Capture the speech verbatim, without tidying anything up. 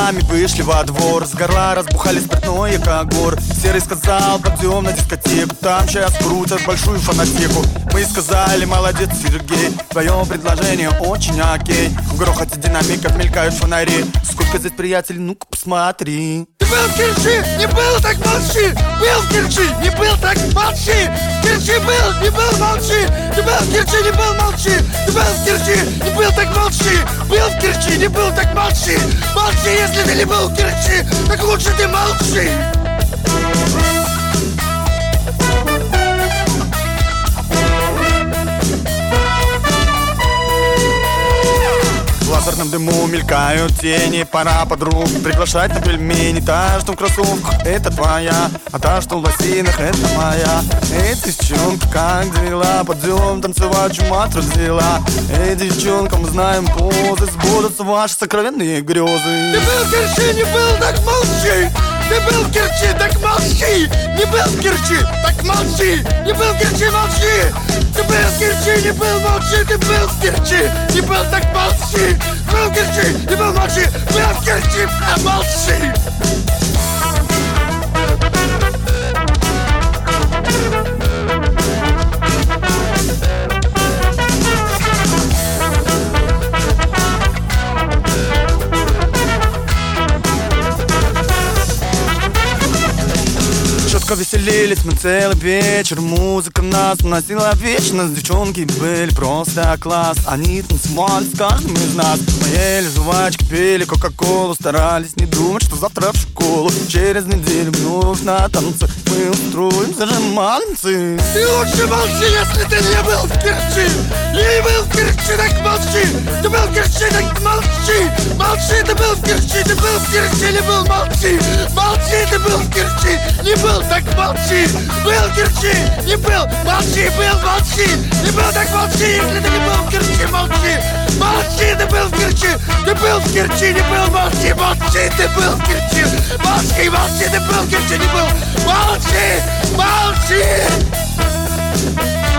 друзьями вышли во двор. С горла разбухали спиртное, как гор. Серый сказал, пойдем на дискотеку, там сейчас крутят большую фанатеку. Мы сказали, молодец, Сергей, твое предложение очень окей. В грохоте динамиков мелькают фонари. Сколько здесь приятелей, ну-ка посмотри. Ты был в Керчи, не был, так молчи. Был в Керчи, не был, так молчи. В Керчи был, не был, молчи. Ты был в Керчи, не был, молчи. Ты был в Керчи, не был, так молчи. Был в Керчи, не был, так молчи. Молчи, если ты не был в Керчи, так лучше ты молчи. В лазерном дыму мелькают тени. Пора подруг приглашать на пельмени. Та, что в кроссовках, это твоя, а та, что в лосинах, это моя. Эй, девчонка, как дела? Пойдем танцевать, чума взяла. Эй, девчонка, мы знаем позы, сбудутся ваши сокровенные грезы. Ты был в Керчи, не был, так молчи. Ты был в Керчи, так молчи. Не был в Керчи, так молчи. Не был в Керчи, молчи. Ты был в Керчи, не был, молчи. Ты был в Керчи, не был, так молчи. Был в Керчи, не был, молчи. Был в Керчи, а молчи. Веселились мы целый вечер, музыка нас уносила вечно. Девчонки были просто класс, они танцевали с каждым из нас. Мы ели жвачки, пили кока-колу, старались не думать, что завтра в школу. Через неделю вновь на танцы мы устроим зажиманцы. Ты лучше молчи, если ты не был в Керчи. Не был в Керчи, так молчи. Ты был в Керчи, так молчи. Молчи, ты был в Керчи, ты был в Керчи, не был, молчи. Молчи, ты был в Керчи, не был, так молчи. Был в Керчи, не был, молчи, был, молчи. Не был, так молчи, если ты не был в Керчи, молчи. Молчи, ты был в Керчи, ты был в Керчи, не был, молчи. Молчи, ты был в Керчи. Молчи, молчи, ты был в Керчи, не был. Молчи, молчи.